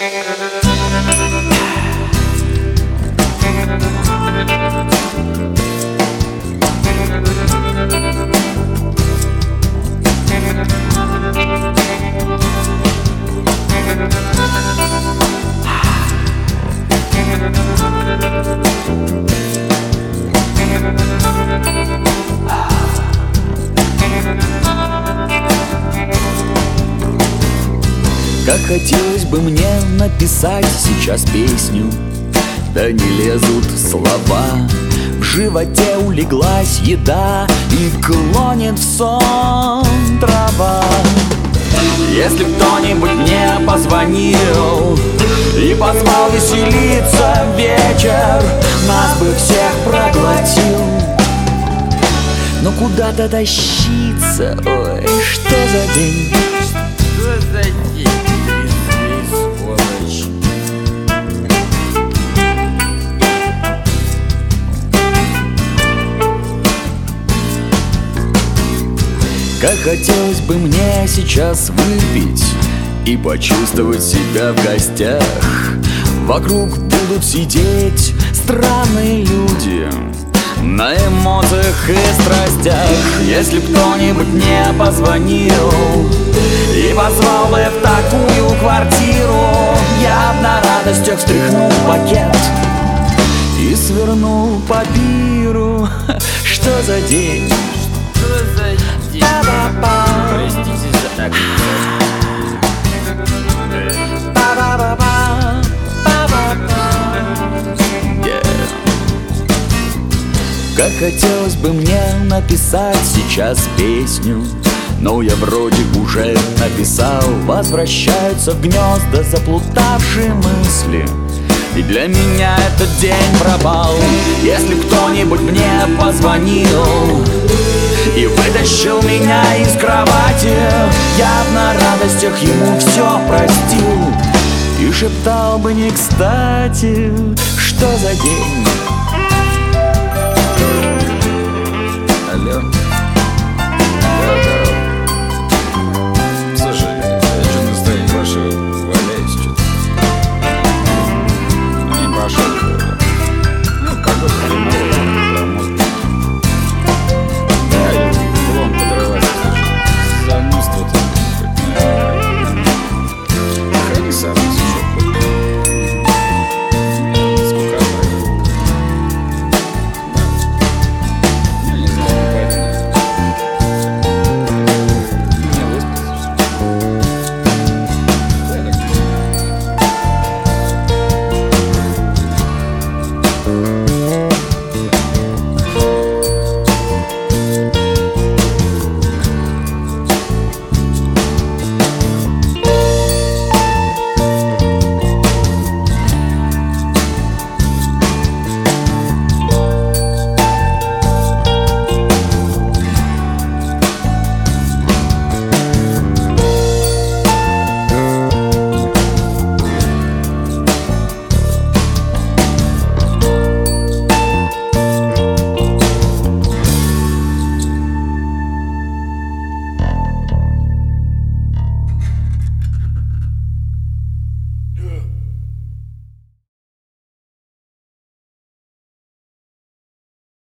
Как хотелось бы мне написать сейчас песню, да не лезут слова. В животе улеглась еда и клонит в сон трава. Если кто-нибудь мне позвонил и позвал веселиться в вечер, нас бы всех проглотил. Но куда-то тащиться, ой, что за день? Что за день? Сволочь. Как хотелось бы мне сейчас выпить и почувствовать себя в гостях. Вокруг будут сидеть странные люди на эмоциях и страстях. Если б кто-нибудь мне позвонил и позвал бы в такую квартиру, я б на радостях встряхнул пакет и свернул по пиру. Что за день? Что за день? Простите за так. Как хотелось бы мне написать сейчас песню, но я вроде уже написал. Возвращаются в гнезда заплутавшие мысли, и для меня этот день пропал. Если кто-нибудь мне позвонил и вытащил меня из кровати, я б на радостях ему все простил и шептал бы не кстати, что за день.